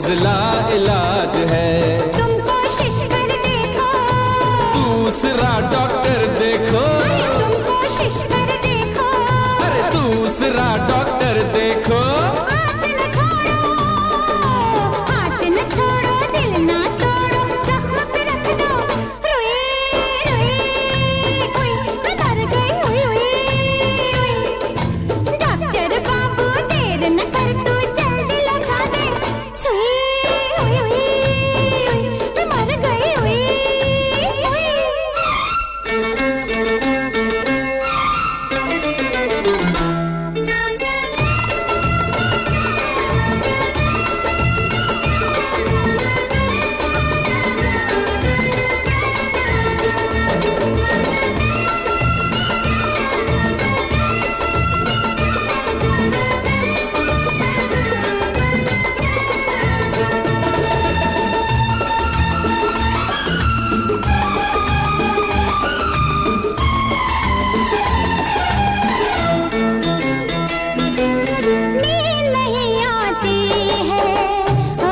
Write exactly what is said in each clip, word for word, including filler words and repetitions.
उजला इलाज है। तुम कोशिश कर देखो, दूसरा डॉक्टर देखो। अरे तुम कोशिश कर देखो, अरे दूसरा डॉक्टर देखो। हाथ न छोड़ो, हाथ न छोड़ो, दिल ना तोड़ो, जख्म पे रख दो रुई रुई, उई मैं मर गई हुई हुई। डॉक्टर बाबू देर न कर, तू जल्दी लगा दे सुई हुई हुई, मैं मर गई हुई हुई। नींद नहीं आती है, ओ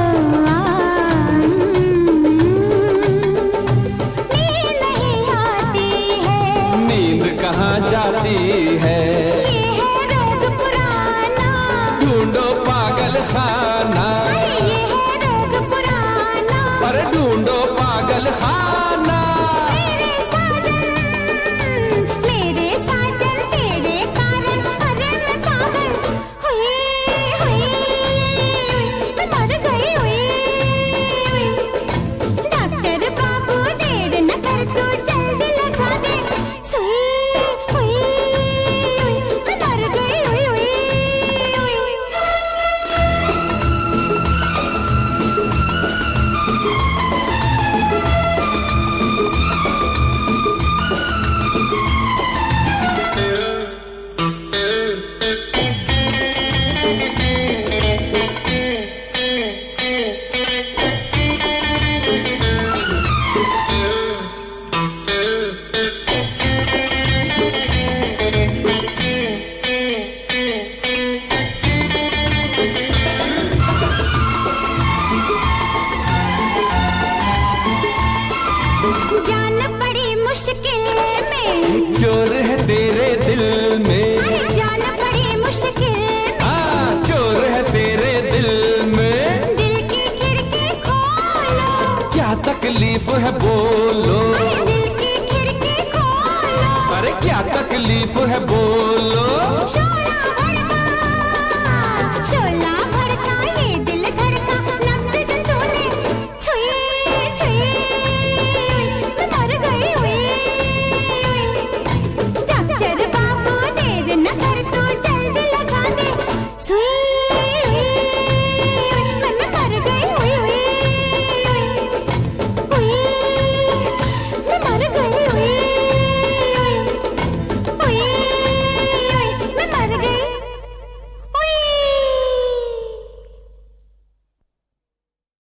नींद नहीं आती है, नींद कहाँ जाती है? ये है रोग पुराना, ढूंढो पागल खाना। ये है रोग पुराना। अरे ढूंढो पागल खाना। मेरे साजन, मेरे साजन तेरे कारण, अरे मैं पागल हुई हुई, मैं मर गई हुई हुई। डॉक्टर बाबू देर न कर, तू जल्दी लगा दे सुई हुई हुई, मैं मर गई हुई हुई हुई। जान पड़ी मुश्किल में, चोर है तेरे दिल में। अरे जान पड़ी मुश्किल में, हाँ चोर है तेरे दिल में। दिल की खिड़की खोलो, क्या तकलीफ है बोलो। अरे दिल की खिड़की खोलो, अरे क्या तकलीफ है बोलो।